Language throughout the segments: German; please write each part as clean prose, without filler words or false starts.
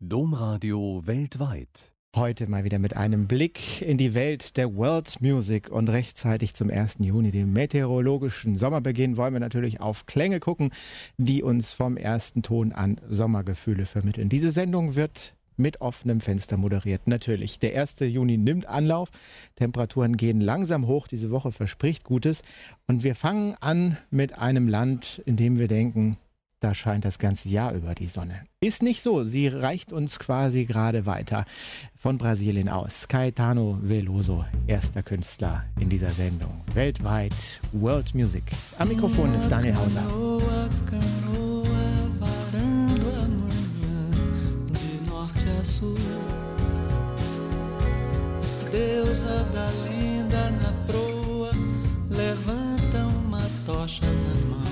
Domradio weltweit. Heute mal wieder mit einem Blick in die Welt der World Music und rechtzeitig zum 1. Juni, dem meteorologischen Sommerbeginn, wollen wir natürlich auf Klänge gucken, die uns vom ersten Ton an Sommergefühle vermitteln. Diese Sendung wird mit offenem Fenster moderiert. Natürlich, der 1. Juni nimmt Anlauf, Temperaturen gehen langsam hoch, diese Woche verspricht Gutes und wir fangen an mit einem Land, in dem wir denken, da scheint das ganze Jahr über die Sonne. Ist nicht so, sie reicht uns quasi gerade weiter. Von Brasilien aus, Caetano Veloso, erster Künstler in dieser Sendung. Weltweit World Music. Am Mikrofon ist Daniel Hauser. Deusa da lenda na proa, levanta uma tocha na mão.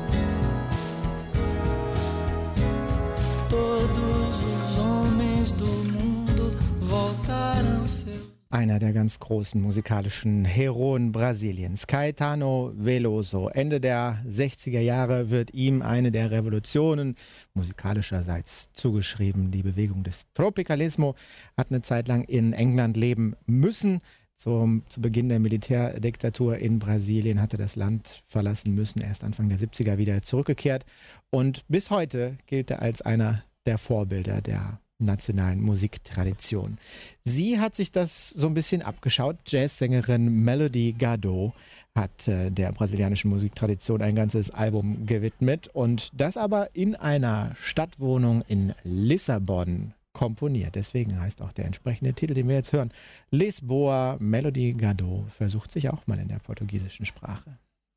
Todos os homens do mundo voltaram seu. Einer der ganz großen musikalischen Heroen Brasiliens, Caetano Veloso. Ende der 60er Jahre wird ihm eine der Revolutionen musikalischerseits zugeschrieben. Die Bewegung des Tropicalismo hat eine Zeit lang in England leben müssen. Zu Beginn der Militärdiktatur in Brasilien hatte das Land verlassen müssen, erst Anfang der 70er wieder zurückgekehrt. Und bis heute gilt er als einer der Vorbilder der nationalen Musiktradition. Sie hat sich das so ein bisschen abgeschaut. Jazzsängerin Melody Gardot hat der brasilianischen Musiktradition ein ganzes Album gewidmet und das aber in einer Stadtwohnung in Lissabon komponiert. Deswegen heißt auch der entsprechende Titel, den wir jetzt hören, Lisboa. Melody Gardot versucht sich auch mal in der portugiesischen Sprache.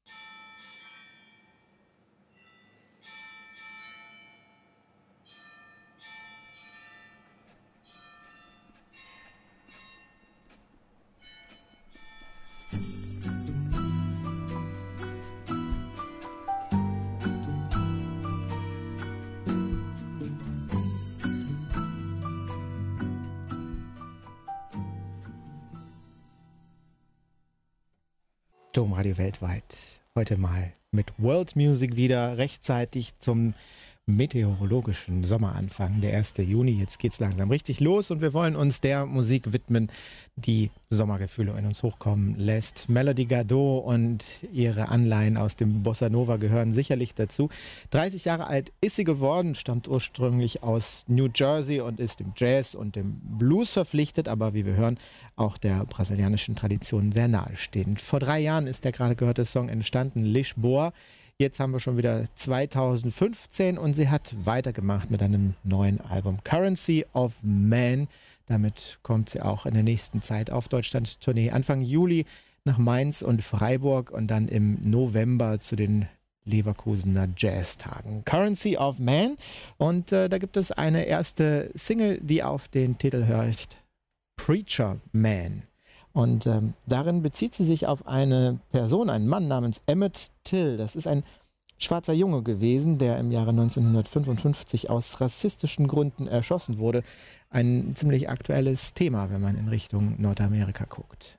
Domradio weltweit. Heute mal mit World Music wieder rechtzeitig zum meteorologischen Sommeranfang, der 1. Juni. Jetzt geht's langsam richtig los und wir wollen uns der Musik widmen, die Sommergefühle in uns hochkommen lässt. Melody Gardot und ihre Anleihen aus dem Bossa Nova gehören sicherlich dazu. 30 Jahre alt ist sie geworden, stammt ursprünglich aus New Jersey und ist dem Jazz und dem Blues verpflichtet, aber wie wir hören, auch der brasilianischen Tradition sehr nahestehend. Vor 3 Jahren ist der gerade gehörte Song entstanden, Lisboa. Jetzt haben wir schon wieder 2015 und sie hat weitergemacht mit einem neuen Album, Currency of Man. Damit kommt sie auch in der nächsten Zeit auf Deutschland-Tournee. Anfang Juli nach Mainz und Freiburg und dann im November zu den Leverkusener Jazztagen. Currency of Man. Und da gibt es eine erste Single, die auf den Titel hört, Preacher Man. Und darin bezieht sie sich auf eine Person, einen Mann namens Emmett Till. Das ist ein schwarzer Junge gewesen, der im Jahre 1955 aus rassistischen Gründen erschossen wurde. Ein ziemlich aktuelles Thema, wenn man in Richtung Nordamerika guckt.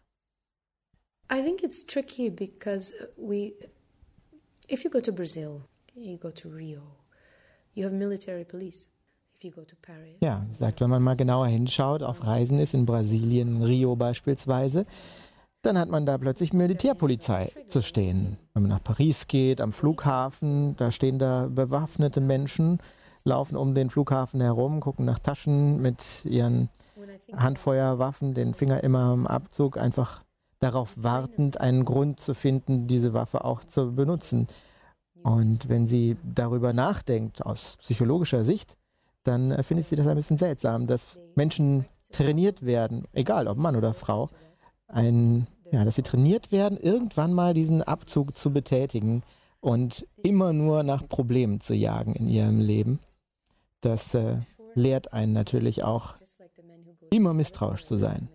I think it's tricky because if you go to Brazil, you go to Rio, you have military police. Ja, sagt, wenn man mal genauer hinschaut, auf Reisen ist in Brasilien, Rio beispielsweise, dann hat man da plötzlich Militärpolizei zu stehen. Wenn man nach Paris geht, am Flughafen, da stehen da bewaffnete Menschen, laufen um den Flughafen herum, gucken nach Taschen mit ihren Handfeuerwaffen, den Finger immer am Abzug, einfach darauf wartend, einen Grund zu finden, diese Waffe auch zu benutzen. Und wenn sie darüber nachdenkt, aus psychologischer Sicht, dann findet sie das ein bisschen seltsam, dass Menschen trainiert werden, egal ob Mann oder Frau, dass sie trainiert werden, irgendwann mal diesen Abzug zu betätigen und immer nur nach Problemen zu jagen in ihrem Leben. Das lehrt einen natürlich auch, immer misstrauisch zu sein.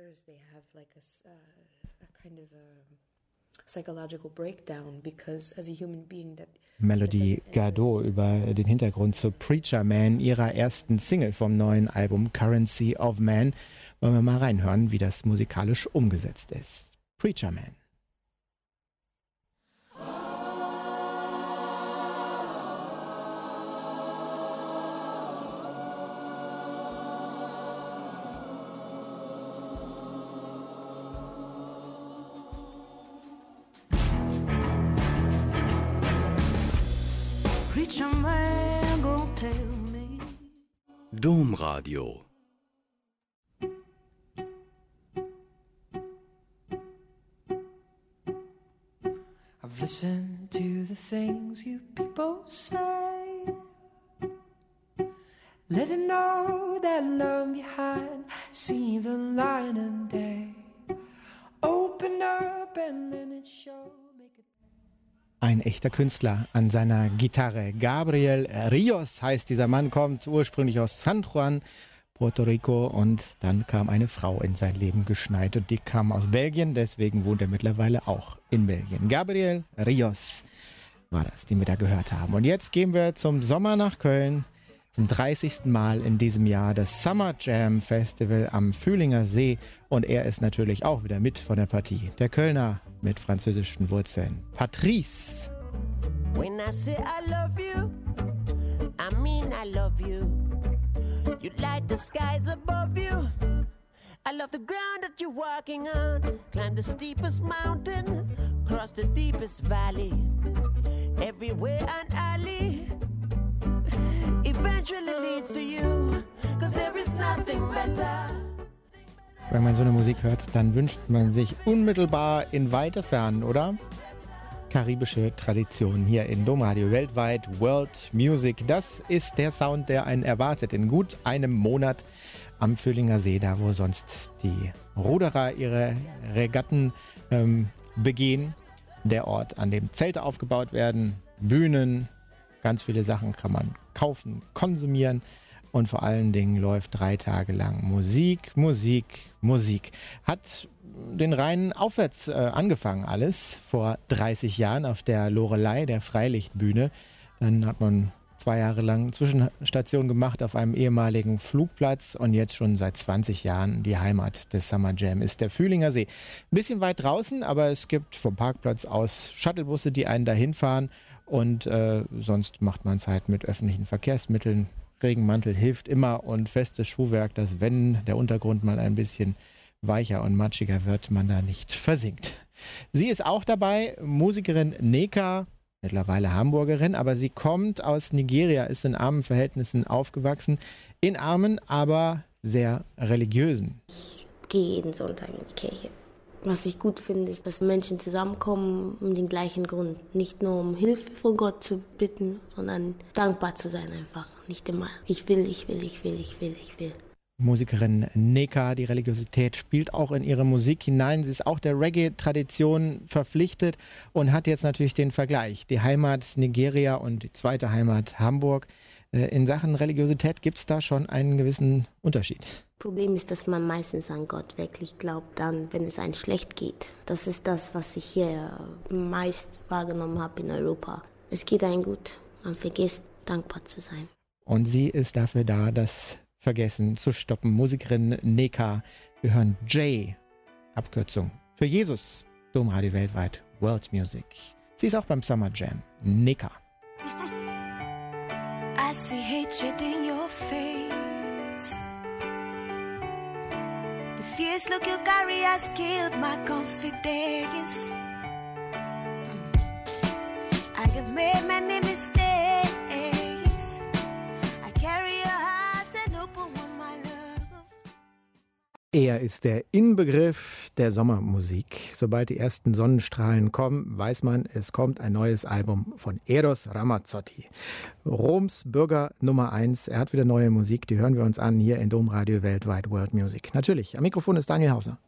Melody Gardot über den Hintergrund zu Preacher Man, ihrer ersten Single vom neuen Album Currency of Man. Wollen wir mal reinhören, wie das musikalisch umgesetzt ist. Preacher Man. Domradio. I've listened to the things you people say, let it know that love behind, see the light and day. Open up and then it show. Ein echter Künstler an seiner Gitarre. Gabriel Rios heißt dieser Mann, kommt ursprünglich aus San Juan, Puerto Rico, und dann kam eine Frau in sein Leben geschneit und die kam aus Belgien, deswegen wohnt er mittlerweile auch in Belgien. Gabriel Rios war das, den wir da gehört haben. Und jetzt gehen wir zum Sommer nach Köln, zum 30. Mal in diesem Jahr, das Summer Jam Festival am Fühlinger See, und er ist natürlich auch wieder mit von der Partie. Der Kölner mit französischen Wurzeln, Patrice. When I say I love you, I mean I love you. You light the skies above you. I love the ground that you're walking on. Climb the steepest mountain, cross the deepest valley. Everywhere an alley eventually leads to you, 'cause there is nothing better. Wenn man so eine Musik hört, dann wünscht man sich unmittelbar in weite Fernen, oder? Karibische Tradition hier in Domradio weltweit, World Music. Das ist der Sound, der einen erwartet in gut einem Monat am Fühlinger See, da wo sonst die Ruderer ihre Regatten begehen. Der Ort, an dem Zelte aufgebaut werden, Bühnen, ganz viele Sachen kann man kaufen, konsumieren. Und vor allen Dingen läuft 3 Tage lang Musik, Musik, Musik. Hat den Rhein aufwärts angefangen alles, vor 30 Jahren auf der Loreley, der Freilichtbühne. Dann hat man 2 Jahre lang Zwischenstation gemacht auf einem ehemaligen Flugplatz und jetzt schon seit 20 Jahren die Heimat des Summer Jam ist der Fühlinger See. Ein bisschen weit draußen, aber es gibt vom Parkplatz aus Shuttlebusse, die einen dahin fahren, und sonst macht man es halt mit öffentlichen Verkehrsmitteln. Regenmantel hilft immer und festes Schuhwerk, dass wenn der Untergrund mal ein bisschen weicher und matschiger wird, man da nicht versinkt. Sie ist auch dabei, Musikerin Nneka, mittlerweile Hamburgerin, aber sie kommt aus Nigeria, ist in armen Verhältnissen aufgewachsen, in armen, aber sehr religiösen. Ich gehe jeden Sonntag in die Kirche. Was ich gut finde, ist, dass Menschen zusammenkommen um den gleichen Grund. Nicht nur um Hilfe von Gott zu bitten, sondern dankbar zu sein einfach. Nicht immer, ich will. Musikerin Nneka, die Religiosität spielt auch in ihre Musik hinein. Sie ist auch der Reggae-Tradition verpflichtet und hat jetzt natürlich den Vergleich. Die Heimat Nigeria und die zweite Heimat Hamburg. In Sachen Religiosität gibt es da schon einen gewissen Unterschied. Problem ist, dass man meistens an Gott wirklich glaubt, dann, wenn es einem schlecht geht. Das ist das, was ich hier meist wahrgenommen habe in Europa. Es geht einem gut, man vergisst, dankbar zu sein. Und sie ist dafür da, das Vergessen zu stoppen. Musikerin Nneka, wir hören J, Abkürzung für Jesus, Domradio weltweit, World Music. Sie ist auch beim Summer Jam, Nneka. I see hatred in your face. The fierce look you carry has killed my confidence. I have made many mistakes. I carry your heart and open my love. Er ist der Inbegriff der Sommermusik. Sobald die ersten Sonnenstrahlen kommen, weiß man, es kommt ein neues Album von Eros Ramazzotti. Roms Bürger Nummer 1. Er hat wieder neue Musik, die hören wir uns an hier in Domradio weltweit World Music. Natürlich, am Mikrofon ist Daniel Hauser.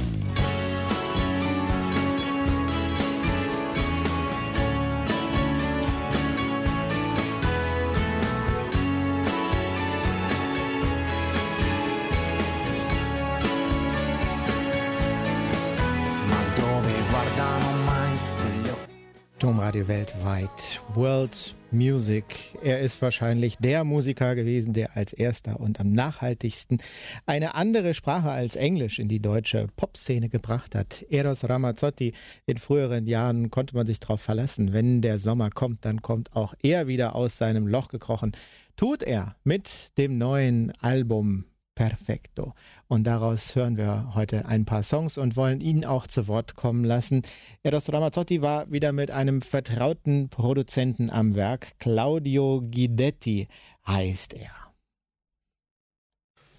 Domradio weltweit, World Music. Er ist wahrscheinlich der Musiker gewesen, der als erster und am nachhaltigsten eine andere Sprache als Englisch in die deutsche Popszene gebracht hat. Eros Ramazzotti, in früheren Jahren konnte man sich darauf verlassen, wenn der Sommer kommt, dann kommt auch er wieder aus seinem Loch gekrochen. Tut er mit dem neuen Album Perfecto. Und daraus hören wir heute ein paar Songs und wollen ihn auch zu Wort kommen lassen. Eros Ramazzotti war wieder mit einem vertrauten Produzenten am Werk. Claudio Guidetti heißt er.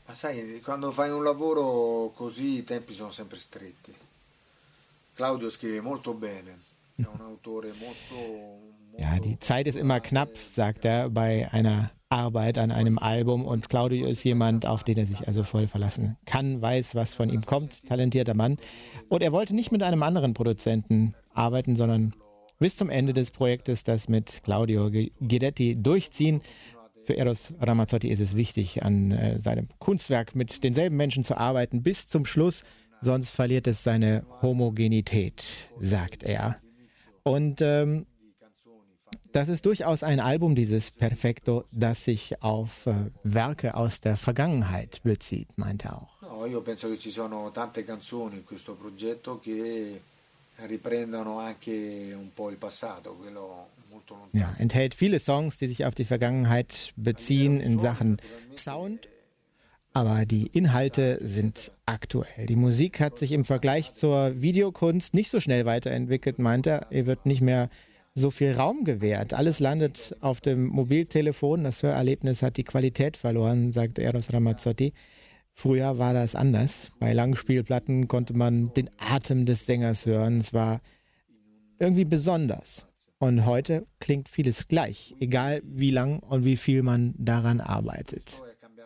Ma sai, quando fai un lavoro così i tempi sono sempre stretti. Claudio scrive molto bene, è un autore molto Ja, die Zeit ist immer knapp, sagt er, bei einer Arbeit an einem Album. Und Claudio ist jemand, auf den er sich also voll verlassen kann, weiß, was von ihm kommt, talentierter Mann. Und er wollte nicht mit einem anderen Produzenten arbeiten, sondern bis zum Ende des Projektes das mit Claudio Guidetti durchziehen. Für Eros Ramazzotti ist es wichtig, an seinem Kunstwerk mit denselben Menschen zu arbeiten bis zum Schluss, sonst verliert es seine Homogenität, sagt er. Und das ist durchaus ein Album, dieses Perfetto, das sich auf Werke aus der Vergangenheit bezieht, meint er auch. No, io penso che ci sono tante canzoni in questo progetto che riprendono anche un po' il passato, quello molto lontano. Ja, enthält viele Songs, die sich auf die Vergangenheit beziehen in Sachen Sound, aber die Inhalte sind aktuell. Die Musik hat sich im Vergleich zur Videokunst nicht so schnell weiterentwickelt, meint er. Er wird nicht mehr so viel Raum gewährt. Alles landet auf dem Mobiltelefon. Das Hörerlebnis hat die Qualität verloren, sagt Eros Ramazzotti. Früher war das anders. Bei Langspielplatten konnte man den Atem des Sängers hören. Es war irgendwie besonders. Und heute klingt vieles gleich, egal wie lang und wie viel man daran arbeitet.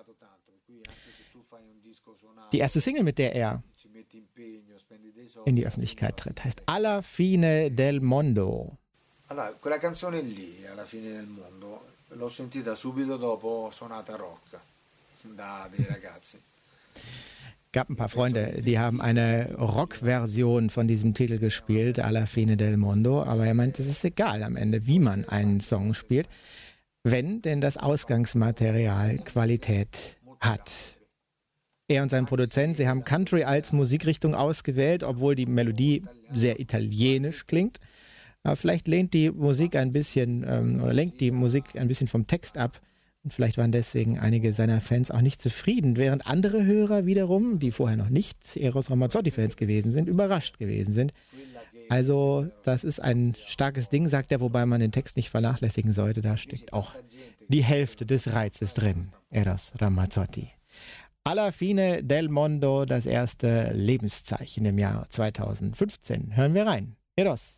Die erste Single, mit der er in die Öffentlichkeit tritt, heißt Alla fine del mondo. Allora, quella canzone lì, Alla fine del mondo, l'ho sentita subito dopo Sonata Rock da dei ragazzi. Gab ein paar Freunde, die haben eine Rock-Version von diesem Titel gespielt, Alla fine del mondo, aber er meint, es ist egal am Ende, wie man einen Song spielt, wenn denn das Ausgangsmaterial Qualität hat. Er und sein Produzent, sie haben Country als Musikrichtung ausgewählt, obwohl die Melodie sehr italienisch klingt. Aber vielleicht lehnt die Musik ein bisschen oder lenkt die Musik ein bisschen vom Text ab. Und vielleicht waren deswegen einige seiner Fans auch nicht zufrieden, während andere Hörer wiederum, die vorher noch nicht Eros Ramazzotti-Fans gewesen sind, überrascht gewesen sind. Also das ist ein starkes Ding, sagt er, wobei man den Text nicht vernachlässigen sollte. Da steckt auch die Hälfte des Reizes drin, Eros Ramazzotti. Alla fine del mondo, das erste Lebenszeichen im Jahr 2015. Hören wir rein. Eros.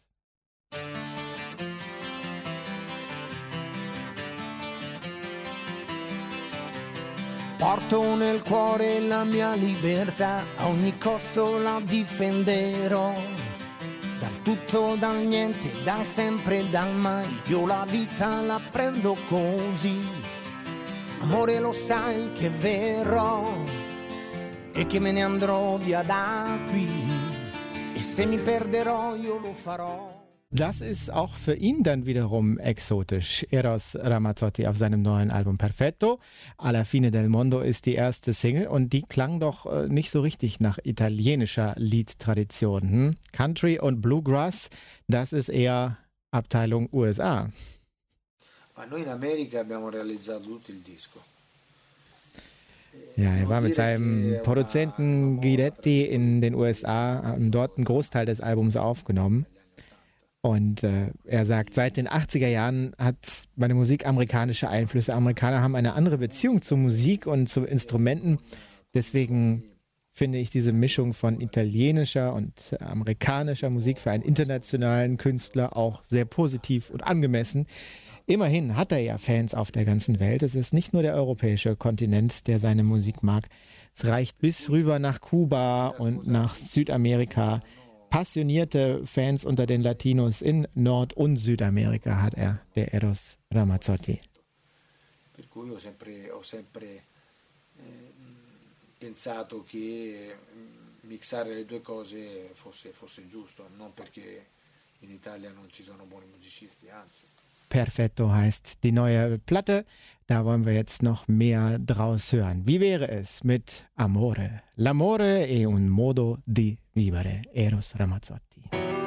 Porto nel cuore la mia libertà, a ogni costo la difenderò. Dal tutto, dal niente, dal sempre, dal mai, io la vita la prendo così. Amore, lo sai che verrò e che me ne andrò via da qui. E se mi perderò io lo farò. Das ist auch für ihn dann wiederum exotisch. Eros Ramazzotti auf seinem neuen Album Perfetto. Alla fine del mondo ist die erste Single und die klang doch nicht so richtig nach italienischer Liedtradition. Country und Bluegrass, das ist eher Abteilung USA. Ma noi in America abbiamo realizzato tutto il disco. Ja, er war mit seinem Produzenten Guidetti in den USA, haben dort einen Großteil des Albums aufgenommen. Und er sagt, seit den 80er Jahren hat meine Musik amerikanische Einflüsse. Amerikaner haben eine andere Beziehung zur Musik und zu Instrumenten. Deswegen finde ich diese Mischung von italienischer und amerikanischer Musik für einen internationalen Künstler auch sehr positiv und angemessen. Immerhin hat er ja Fans auf der ganzen Welt. Es ist nicht nur der europäische Kontinent, der seine Musik mag. Es reicht bis rüber nach Kuba und nach Südamerika. Passionierte Fans unter den Latinos in Nord- und Südamerika hat er, der Eros Ramazzotti. Per cui ho sempre pensato che mixare le due cose fosse giusto, non perché in Italia non ci sono buoni musicisti, anzi. Perfetto heißt die neue Platte. Da wollen wir jetzt noch mehr draus hören. Wie wäre es mit Amore? L'amore è un modo di vivere. Eros Ramazzotti.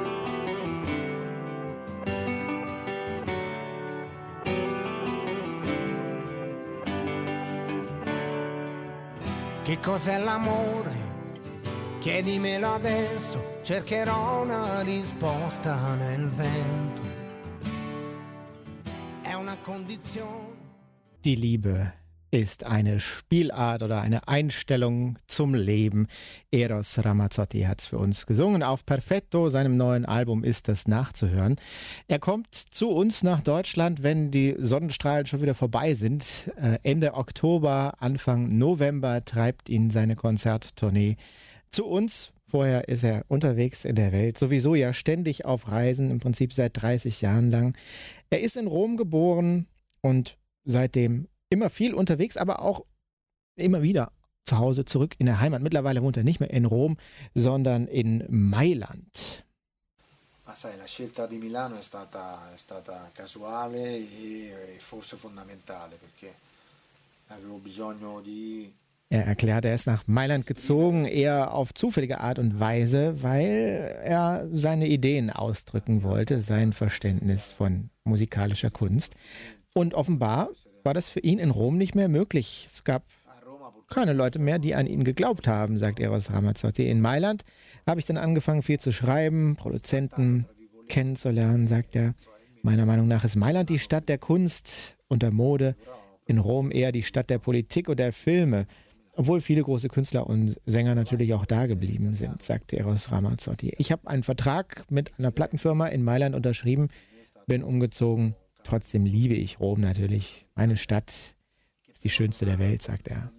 Che cos'è l'amore? Chiedimelo adesso, cercherò una risposta nel vento. Die Liebe. ist eine Spielart oder eine Einstellung zum Leben. Eros Ramazzotti hat es für uns gesungen. Auf Perfetto, seinem neuen Album, ist das nachzuhören. Er kommt zu uns nach Deutschland, wenn die Sonnenstrahlen schon wieder vorbei sind. Ende Oktober, Anfang November treibt ihn seine Konzerttournee zu uns. Vorher ist er unterwegs in der Welt, sowieso ja ständig auf Reisen, im Prinzip seit 30 Jahren lang. Er ist in Rom geboren und seitdem immer viel unterwegs, aber auch immer wieder zu Hause zurück in der Heimat. Mittlerweile wohnt er nicht mehr in Rom, sondern in Mailand. Ma sai, la scelta di Milano è stata casuale e forse fondamentale, perché avevo bisogno di... Er erklärt, er ist nach Mailand gezogen, eher auf zufällige Art und Weise, weil er seine Ideen ausdrücken wollte, sein Verständnis von musikalischer Kunst. Und offenbar war das für ihn in Rom nicht mehr möglich. Es gab keine Leute mehr, die an ihn geglaubt haben, sagt Eros Ramazzotti. In Mailand habe ich dann angefangen, viel zu schreiben, Produzenten kennenzulernen, sagt er. Meiner Meinung nach ist Mailand die Stadt der Kunst und der Mode, in Rom eher die Stadt der Politik und der Filme. Obwohl viele große Künstler und Sänger natürlich auch da geblieben sind, sagte Eros Ramazzotti. Ich habe einen Vertrag mit einer Plattenfirma in Mailand unterschrieben, bin umgezogen. Trotzdem liebe ich Rom natürlich. Meine Stadt ist die schönste der Welt, sagt er.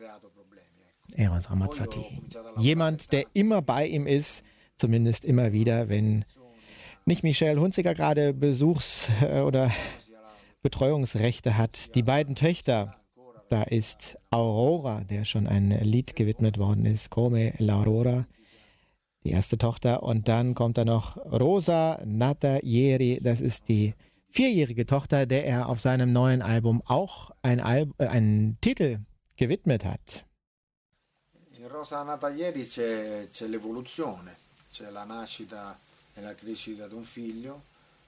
Eros Ramazzotti. Jemand, der immer bei ihm ist, zumindest immer wieder, wenn nicht Michelle Hunziker gerade Besuchs- oder Betreuungsrechte hat. Die beiden Töchter, da ist Aurora, der schon ein Lied gewidmet worden ist, Come l'Aurora, die erste Tochter. Und dann kommt da noch Rosa Nata Ieri, das ist die 4-jährige Tochter, der er auf seinem neuen Album auch einen Titel gewidmet hat. In Rosa Nata Ieri c'è l'evoluzione, c'è la nascita e la crescita di un figlio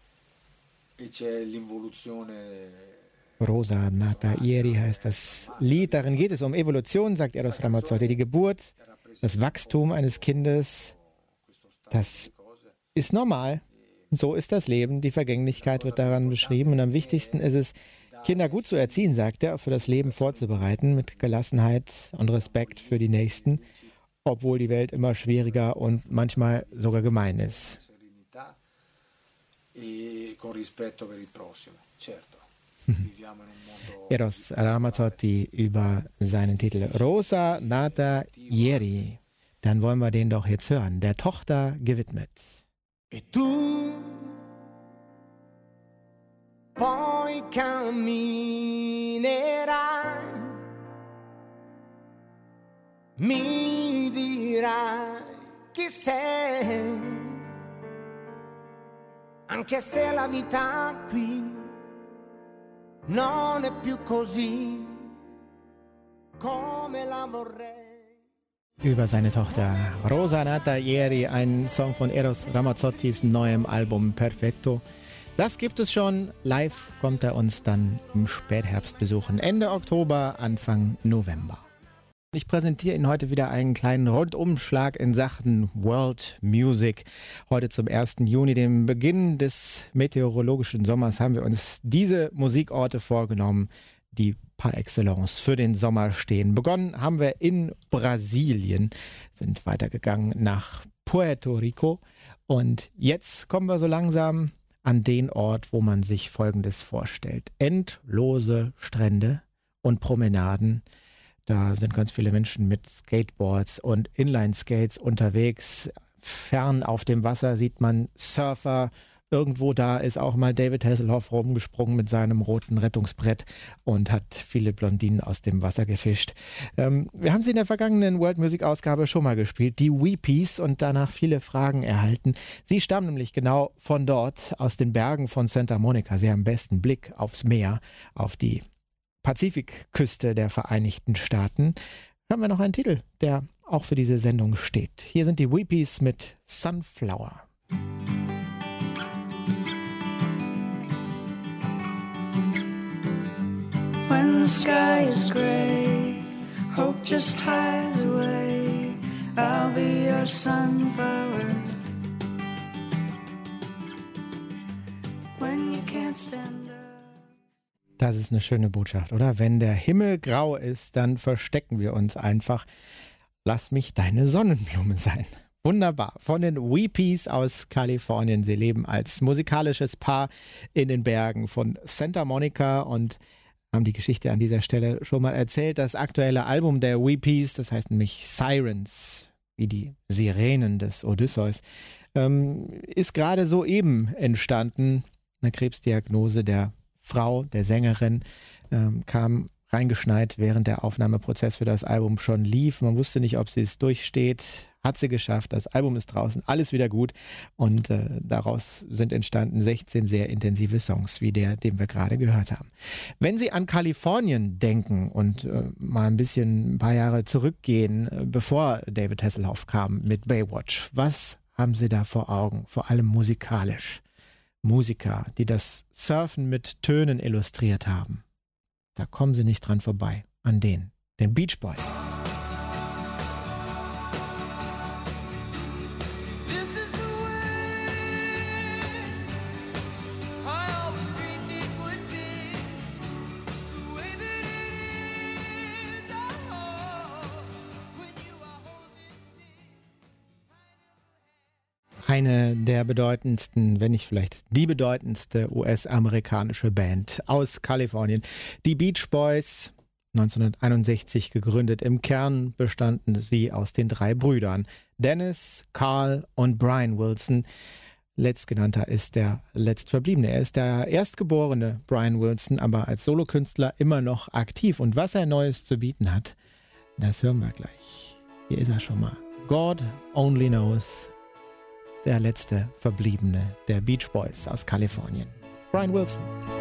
e c'è l'involuzione. Rosa Nata Ieri heißt das Lied. Darin geht es um Evolution, sagt Eros Ramazzotti. Die Geburt, das Wachstum eines Kindes, das ist normal. So ist das Leben. Die Vergänglichkeit wird daran beschrieben. Und am wichtigsten ist es, Kinder gut zu erziehen, sagt er, für das Leben vorzubereiten, mit Gelassenheit und Respekt für die Nächsten, obwohl die Welt immer schwieriger und manchmal sogar gemein ist. Eros Ramazzotti über seinen Titel Rosa Nata Ieri. Dann wollen wir den doch jetzt hören. Der Tochter gewidmet. E tu poi camminerai, mi dirai chi sei, anche se la vita qui non è più così come la vorrei. Über seine Tochter Rosa Nata Ieri, ein Song von Eros Ramazzottis neuem Album Perfetto. Das gibt es schon. Live kommt er uns dann im Spätherbst besuchen. Ende Oktober, Anfang November. Ich präsentiere Ihnen heute wieder einen kleinen Rundumschlag in Sachen World Music. Heute zum 1. Juni, dem Beginn des meteorologischen Sommers, haben wir uns diese Musikorte vorgenommen, die par excellence für den Sommer stehen. Begonnen haben wir in Brasilien, sind weitergegangen nach Puerto Rico und jetzt kommen wir so langsam an den Ort, wo man sich Folgendes vorstellt. Endlose Strände und Promenaden. Da sind ganz viele Menschen mit Skateboards und Inline-Skates unterwegs. Fern auf dem Wasser sieht man Surfer. Irgendwo da ist auch mal David Hasselhoff rumgesprungen mit seinem roten Rettungsbrett und hat viele Blondinen aus dem Wasser gefischt. Wir haben sie in der vergangenen World Music Ausgabe schon mal gespielt, die Weepies, und danach viele Fragen erhalten. Sie stammen nämlich genau von dort, aus den Bergen von Santa Monica. Sie haben besten Blick aufs Meer, auf die Pazifikküste der Vereinigten Staaten. Haben wir noch einen Titel, der auch für diese Sendung steht. Hier sind die Weepies mit Sunflower. When the sky is gray, hope just hides away. I'll be your sunflower. When you can't stand up. Das ist eine schöne Botschaft, oder? Wenn der Himmel grau ist, dann verstecken wir uns einfach. Lass mich deine Sonnenblume sein. Wunderbar. Von den Weepies aus Kalifornien. Sie leben als musikalisches Paar in den Bergen von Santa Monica und haben die Geschichte an dieser Stelle schon mal erzählt. Das aktuelle Album der Weepies, das heißt nämlich Sirens, wie die Sirenen des Odysseus, ist gerade soeben entstanden. Eine Krebsdiagnose der Frau, der Sängerin, kam reingeschneit, während der Aufnahmeprozess für das Album schon lief. Man wusste nicht, ob sie es durchsteht. Hat sie geschafft. Das Album ist draußen. Alles wieder gut. Und daraus sind entstanden 16 sehr intensive Songs, wie der, den wir gerade gehört haben. Wenn Sie an Kalifornien denken und mal ein paar Jahre zurückgehen, bevor David Hasselhoff kam mit Baywatch, was haben Sie da vor Augen? Vor allem musikalisch. Musiker, die das Surfen mit Tönen illustriert haben. Da kommen Sie nicht dran vorbei. An den Beach Boys. Eine der bedeutendsten, wenn nicht vielleicht die bedeutendste US-amerikanische Band aus Kalifornien. Die Beach Boys, 1961 gegründet. Im Kern bestanden sie aus den 3 Brüdern. Dennis, Carl und Brian Wilson. Letztgenannter ist der letztverbliebene. Er ist der erstgeborene Brian Wilson, aber als Solokünstler immer noch aktiv. Und was er Neues zu bieten hat, das hören wir gleich. Hier ist er schon mal. God Only Knows. Der letzte Verbliebene der Beach Boys aus Kalifornien. Brian Wilson.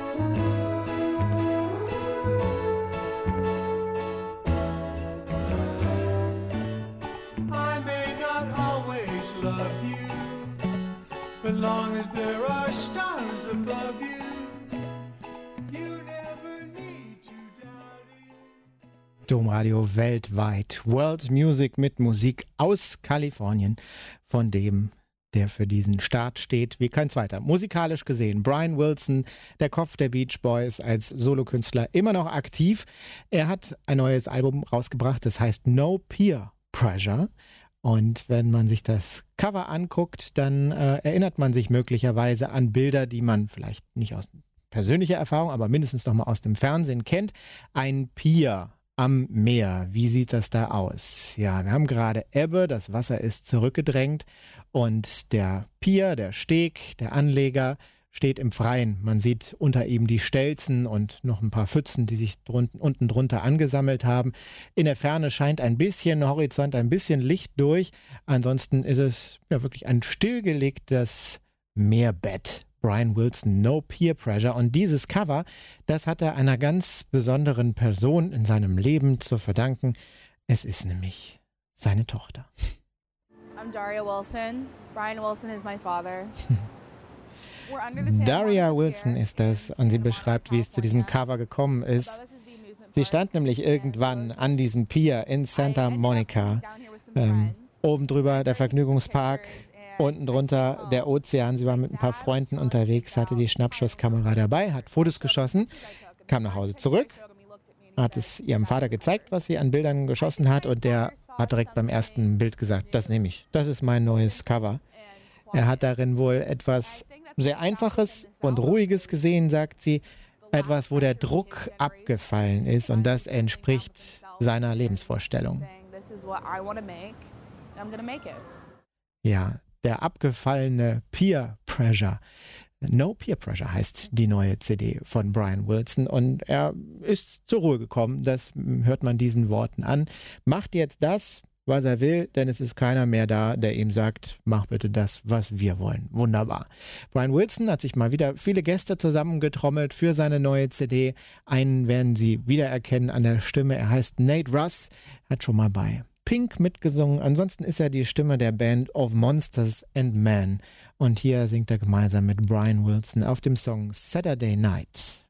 I may not always love you, but long as there are stars above you, you never need to doubt it. Domradio weltweit. World Music mit Musik aus Kalifornien, von dem der für diesen Start steht wie kein zweiter. Musikalisch gesehen, Brian Wilson, der Kopf der Beach Boys, als Solokünstler immer noch aktiv. Er hat ein neues Album rausgebracht, das heißt No Peer Pressure. Und wenn man sich das Cover anguckt, dann erinnert man sich möglicherweise an Bilder, die man vielleicht nicht aus persönlicher Erfahrung, aber mindestens noch mal aus dem Fernsehen kennt. Ein Pier am Meer. Wie sieht das da aus? Ja, wir haben gerade Ebbe, das Wasser ist zurückgedrängt und der Pier, der Steg, der Anleger steht im Freien. Man sieht unter ihm die Stelzen und noch ein paar Pfützen, die sich unten drunter angesammelt haben. In der Ferne scheint ein bisschen Horizont, ein bisschen Licht durch. Ansonsten ist es ja wirklich ein stillgelegtes Meerbett. Brian Wilson, No Peer Pressure. Und dieses Cover, das hat er einer ganz besonderen Person in seinem Leben zu verdanken. Es ist nämlich seine Tochter. I'm Daria Wilson. Brian Wilson is my father. Daria Wilson ist das und sie beschreibt, wie es zu diesem Cover gekommen ist. Sie stand nämlich irgendwann an diesem Pier in Santa Monica. Oben drüber der Vergnügungspark. Unten drunter der Ozean. Sie war mit ein paar Freunden unterwegs, hatte die Schnappschusskamera dabei, hat Fotos geschossen, kam nach Hause zurück, hat es ihrem Vater gezeigt, was sie an Bildern geschossen hat und der hat direkt beim ersten Bild gesagt, das nehme ich, das ist mein neues Cover. Er hat darin wohl etwas sehr Einfaches und Ruhiges gesehen, sagt sie, etwas, wo der Druck abgefallen ist und das entspricht seiner Lebensvorstellung. Ja, der abgefallene Peer Pressure. No Peer Pressure heißt die neue CD von Brian Wilson und er ist zur Ruhe gekommen, das hört man diesen Worten an. Macht jetzt das, was er will, denn es ist keiner mehr da, der ihm sagt, mach bitte das, was wir wollen. Wunderbar. Brian Wilson hat sich mal wieder viele Gäste zusammengetrommelt für seine neue CD. Einen werden Sie wiedererkennen an der Stimme. Er heißt Nate Russ, hat schon mal bei Pink mitgesungen. Ansonsten ist er die Stimme der Band of Monsters and Men. Und hier singt er gemeinsam mit Brian Wilson auf dem Song Saturday Night.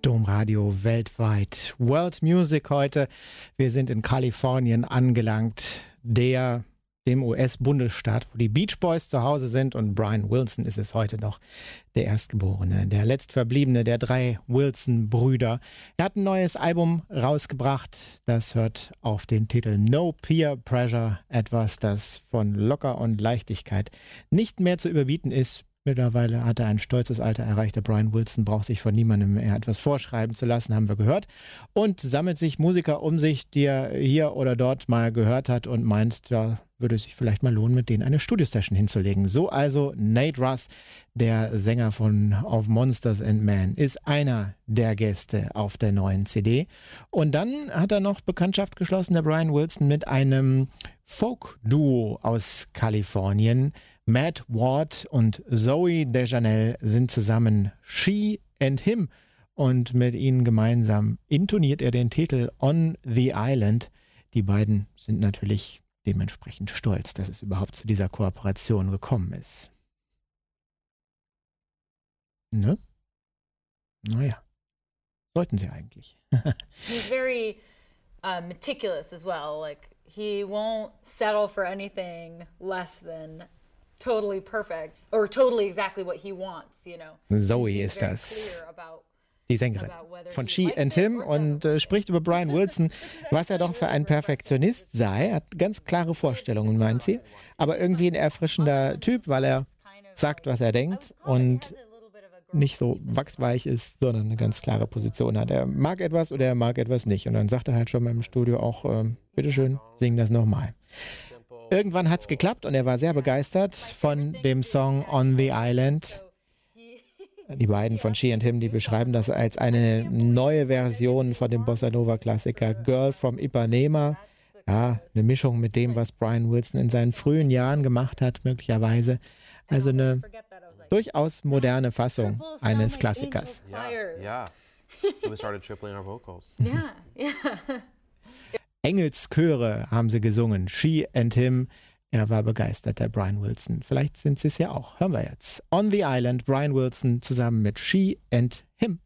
Domradio weltweit. World Music heute. Wir sind in Kalifornien angelangt, dem US-Bundesstaat, wo die Beach Boys zu Hause sind, und Brian Wilson ist es heute noch, der Erstgeborene, der letztverbliebene der 3 Wilson-Brüder. Er hat ein neues Album rausgebracht, das hört auf den Titel No Peer Pressure, etwas, das von Locker und Leichtigkeit nicht mehr zu überbieten ist. Mittlerweile hat er ein stolzes Alter erreicht. Der Brian Wilson braucht sich von niemandem mehr etwas vorschreiben zu lassen, haben wir gehört. Und sammelt sich Musiker um sich, die er hier oder dort mal gehört hat und meint, da würde es sich vielleicht mal lohnen, mit denen eine Studiosession hinzulegen. So also Nate Ruess, der Sänger von Of Monsters and Men, ist einer der Gäste auf der neuen CD. Und dann hat er noch Bekanntschaft geschlossen, der Brian Wilson, mit einem Folk-Duo aus Kalifornien. Matt Ward und Zoe Deschanel sind zusammen She and Him, und mit ihnen gemeinsam intoniert er den Titel On the Island. Die beiden sind natürlich dementsprechend stolz, dass es überhaupt zu dieser Kooperation gekommen ist. Ne? Naja, sollten sie eigentlich. He's very meticulous as well. Like, he won't settle for anything less than totally perfect or totally exactly what he wants, you know. Zoe ist das, die Sängerin von She and Him, und spricht über Brian Wilson, was er doch für ein Perfektionist sei. Er hat ganz klare Vorstellungen, meint sie, aber irgendwie ein erfrischender Typ, weil er sagt, was er denkt und nicht so wachsweich ist, sondern eine ganz klare Position hat. Er mag etwas oder er mag etwas nicht, und dann sagt er halt schon mal im Studio auch, bitteschön, sing das nochmal. Irgendwann hat es geklappt und er war sehr begeistert von dem Song On the Island. Die beiden von She and Him, die beschreiben das als eine neue Version von dem Bossa Nova Klassiker Girl from Ipanema. Ja, eine Mischung mit dem, was Brian Wilson in seinen frühen Jahren gemacht hat, möglicherweise. Also eine durchaus moderne Fassung eines Klassikers. Yeah. So we started tripling our vocals. Yeah. Engelschöre haben sie gesungen. She and Him. Er war begeistert, der Brian Wilson. Vielleicht sind sie es ja auch. Hören wir jetzt. On the Island, Brian Wilson zusammen mit She and Him.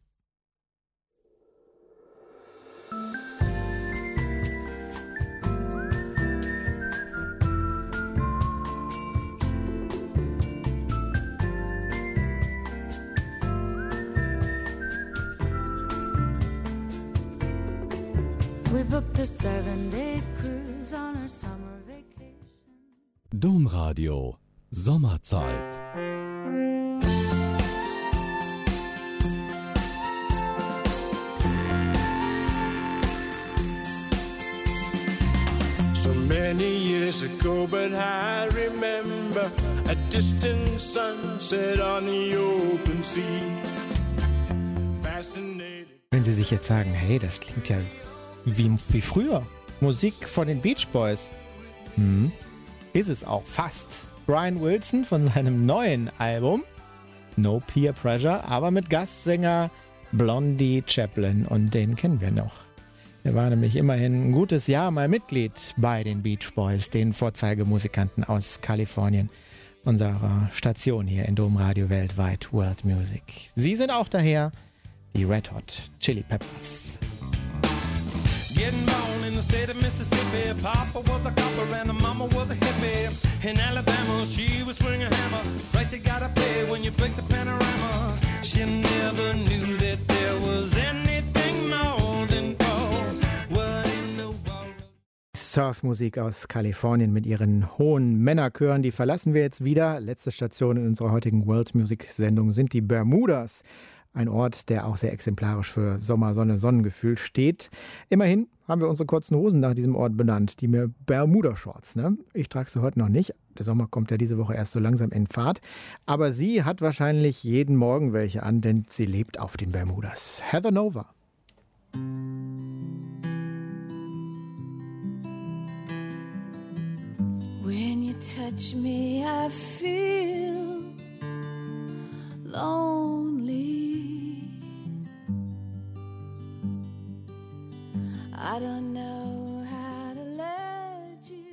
We booked a 7-day cruise on our summer vacation. Domradio Sommerzeit. So many years ago, but I remember a distant sunset on the open sea. Fascinated. Wenn Sie sich jetzt sagen, hey, das klingt ja wie früher. Musik von den Beach Boys. Ist es auch fast. Brian Wilson von seinem neuen Album No Peer Pressure, aber mit Gastsänger Blondie Chaplin, und den kennen wir noch. Er war nämlich immerhin ein gutes Jahr mal Mitglied bei den Beach Boys, den Vorzeigemusikanten aus Kalifornien, unserer Station hier in Domradio weltweit World Music. Sie sind auch daher die Red Hot Chili Peppers. Getting born in the state of Mississippi. Papa was a copper and the mama was a hippie. In Alabama, she was swinging a hammer. Price you gotta pay when you break the panorama. She never knew that there was anything more than gold. What in the world? Surfmusik aus Kalifornien mit ihren hohen Männerchören, die verlassen wir jetzt wieder. Letzte Station in unserer heutigen World Music Sendung sind die Bermudas. Ein Ort, der auch sehr exemplarisch für Sommer, Sonne, Sonnengefühl steht. Immerhin haben wir unsere kurzen Hosen nach diesem Ort benannt, die Bermuda-Shorts. Ne? Ich trage sie heute noch nicht. Der Sommer kommt ja diese Woche erst so langsam in Fahrt. Aber sie hat wahrscheinlich jeden Morgen welche an, denn sie lebt auf den Bermudas. Heather Nova. When you touch me, I feel lonely. I don't know how to let you.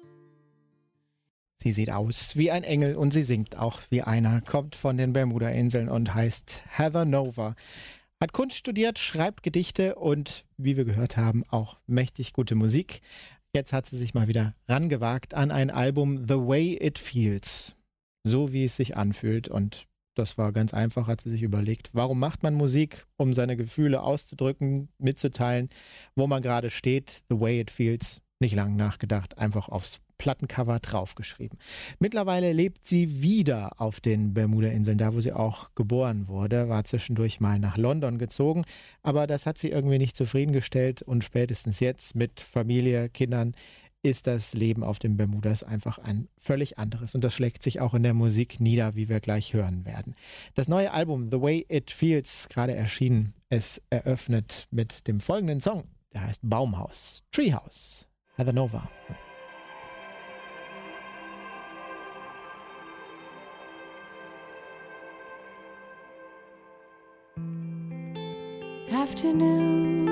Sie sieht aus wie ein Engel und sie singt auch wie einer, kommt von den Bermuda-Inseln und heißt Heather Nova. Hat Kunst studiert, schreibt Gedichte und, wie wir gehört haben, auch mächtig gute Musik. Jetzt hat sie sich mal wieder rangewagt an ein Album The Way It Feels. So wie es sich anfühlt. Und das war ganz einfach, hat sie sich überlegt, warum macht man Musik, um seine Gefühle auszudrücken, mitzuteilen, wo man gerade steht. The Way It Feels. Nicht lang nachgedacht, einfach aufs Plattencover draufgeschrieben. Mittlerweile lebt sie wieder auf den Bermuda-Inseln, da wo sie auch geboren wurde, war zwischendurch mal nach London gezogen, aber das hat sie irgendwie nicht zufriedengestellt und spätestens jetzt mit Familie, Kindern ist das Leben auf den Bermudas einfach ein völlig anderes und das schlägt sich auch in der Musik nieder, wie wir gleich hören werden. Das neue Album The Way It Feels, gerade erschienen, es eröffnet mit dem folgenden Song, der heißt Baumhaus, Treehouse. Heather Nova. Afternoon,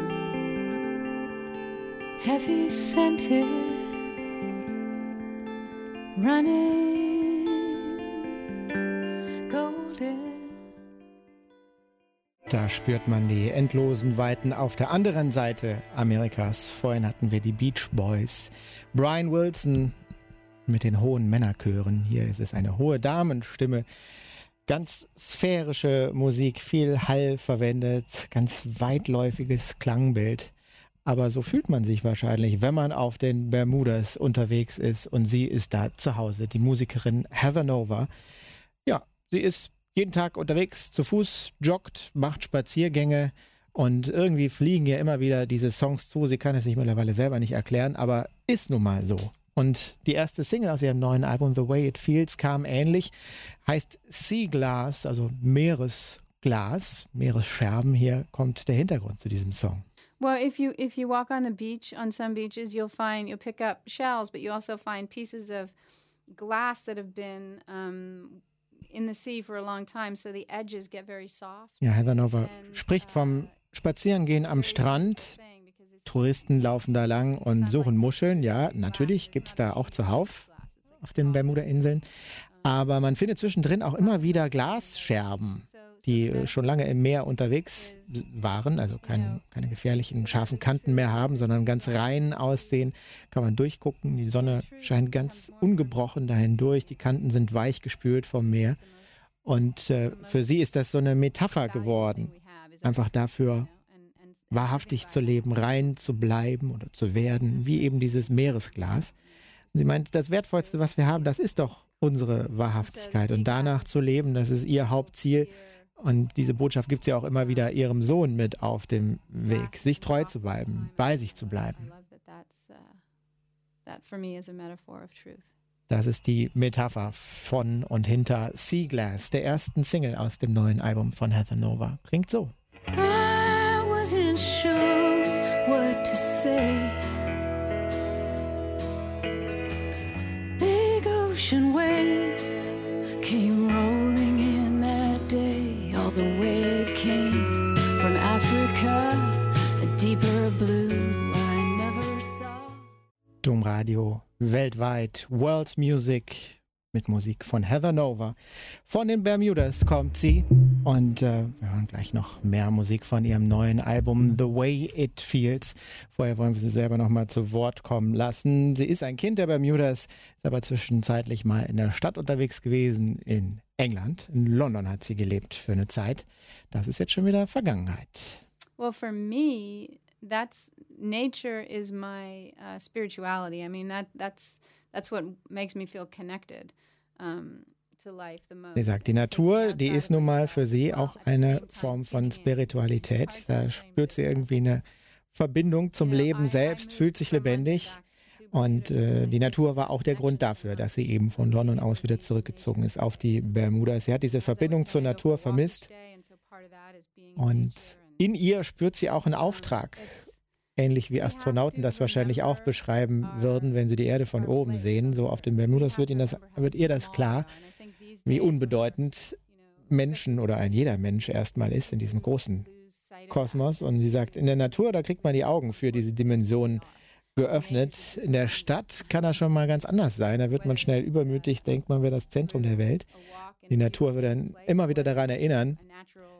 heavy scented, running, golden. Da spürt man die endlosen Weiten auf der anderen Seite Amerikas. Vorhin hatten wir die Beach Boys. Brian Wilson mit den hohen Männerchören. Hier ist es eine hohe Damenstimme. Ganz sphärische Musik, viel Hall verwendet, ganz weitläufiges Klangbild. Aber so fühlt man sich wahrscheinlich, wenn man auf den Bermudas unterwegs ist. Und sie ist da zu Hause, die Musikerin Heather Nova. Ja, sie ist jeden Tag unterwegs, zu Fuß, joggt, macht Spaziergänge und irgendwie fliegen ihr immer wieder diese Songs zu. Sie kann es sich mittlerweile selber nicht erklären, aber ist nun mal so. Und die erste Single aus ihrem neuen Album The Way It Feels kam ähnlich, heißt Sea Glass, also Meeresglas, Meeresscherben. Hier kommt der Hintergrund zu diesem Song. Well, if you walk on the beach, on some beaches, you'll pick up shells, but you also find pieces of glass that have been in the sea for a long time, so the edges get very soft. Ja, Heather Nova spricht vom Spazierengehen am Strand. Touristen laufen da lang und suchen Muscheln. Ja, natürlich gibt es da auch zuhauf auf den Bermuda-Inseln. Aber man findet zwischendrin auch immer wieder Glasscherben, die schon lange im Meer unterwegs waren, also keine gefährlichen, scharfen Kanten mehr haben, sondern ganz rein aussehen. Kann man durchgucken, die Sonne scheint ganz ungebrochen dahin durch, die Kanten sind weich gespült vom Meer. Und für sie ist das so eine Metapher geworden, einfach dafür, wahrhaftig zu leben, rein zu bleiben oder zu werden, wie eben dieses Meeresglas. Sie meint, das Wertvollste, was wir haben, das ist doch unsere Wahrhaftigkeit und danach zu leben, das ist ihr Hauptziel. Und diese Botschaft gibt sie auch immer wieder ihrem Sohn mit auf dem Weg, sich treu zu bleiben, bei sich zu bleiben. Das ist die Metapher von und hinter Sea Glass, der ersten Single aus dem neuen Album von Heather Nova. Klingt so. I wasn't sure what to say. Big ocean wave came rolling in that day. All the way it came from Africa, a deeper blue I never saw. Domradio weltweit, World Music mit Musik von Heather Nova. Von den Bermudas kommt sie und wir hören gleich noch mehr Musik von ihrem neuen Album The Way It Feels. Vorher wollen wir sie selber noch mal zu Wort kommen lassen. Sie ist ein Kind der Bermudas, ist aber zwischenzeitlich mal in der Stadt unterwegs gewesen in England. In London hat sie gelebt für eine Zeit. Das ist jetzt schon wieder Vergangenheit. Well, for me, nature is my spirituality. I mean, that's what makes me feel connected to life the most. Sie sagt, die Natur, die ist nun mal für sie auch eine Form von Spiritualität. Da spürt sie irgendwie eine Verbindung zum Leben selbst, fühlt sich lebendig. Und die Natur war auch der Grund dafür, dass sie eben von London aus wieder zurückgezogen ist auf die Bermudas. Sie hat diese Verbindung zur Natur vermisst. Und in ihr spürt sie auch einen Auftrag. Ähnlich wie Astronauten das wahrscheinlich auch beschreiben würden, wenn sie die Erde von oben sehen. So auf den Bermudas wird ihr das klar, wie unbedeutend Menschen oder jeder Mensch erstmal ist in diesem großen Kosmos. Und sie sagt, in der Natur, da kriegt man die Augen für diese Dimension geöffnet. In der Stadt kann das schon mal ganz anders sein. Da wird man schnell übermütig, denkt man wäre das Zentrum der Welt. Die Natur wird dann immer wieder daran erinnern,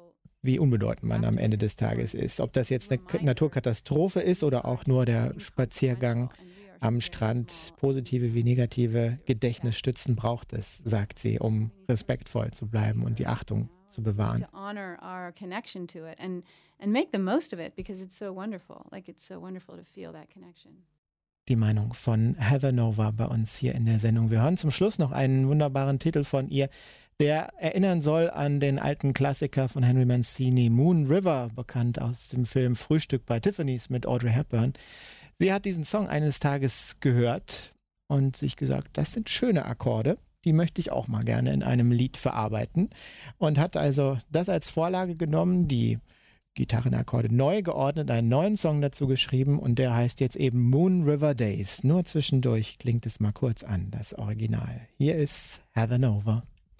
wie unbedeutend man am Ende des Tages ist. Ob das jetzt eine Naturkatastrophe ist oder auch nur der Spaziergang am Strand, positive wie negative Gedächtnisstützen braucht es, sagt sie, um respektvoll zu bleiben und die Achtung zu bewahren. To honor our connection to it and make the most of it because it's so wonderful. Like it's so wonderful to feel that connection. Die Meinung von Heather Nova bei uns hier in der Sendung. Wir hören zum Schluss noch einen wunderbaren Titel von ihr, der erinnern soll an den alten Klassiker von Henry Mancini, Moon River, bekannt aus dem Film Frühstück bei Tiffany's mit Audrey Hepburn. Sie hat diesen Song eines Tages gehört und sich gesagt, das sind schöne Akkorde, die möchte ich auch mal gerne in einem Lied verarbeiten und hat also das als Vorlage genommen, die Gitarrenakkorde neu geordnet, einen neuen Song dazu geschrieben und der heißt jetzt eben Moon River Days. Nur zwischendurch klingt es mal kurz an, das Original. Hier ist Heather Nova.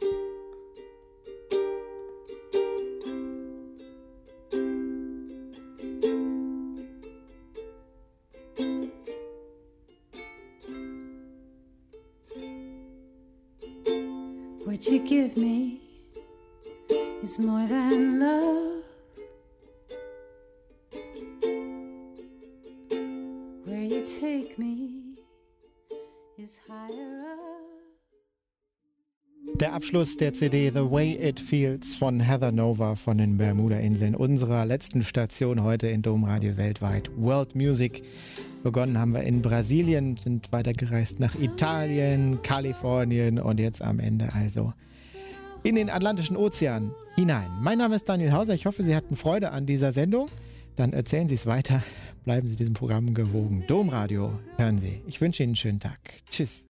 What you give me is more than love. Where you take me is higher up. Der Abschluss der CD The Way It Feels von Heather Nova von den Bermuda-Inseln, unserer letzten Station heute in Domradio weltweit. World Music. Begonnen haben wir in Brasilien, sind weitergereist nach Italien, Kalifornien und jetzt am Ende also in den Atlantischen Ozean hinein. Mein Name ist Daniel Hauser. Ich hoffe, Sie hatten Freude an dieser Sendung. Dann erzählen Sie es weiter. Bleiben Sie diesem Programm gewogen. Domradio hören Sie. Ich wünsche Ihnen einen schönen Tag. Tschüss.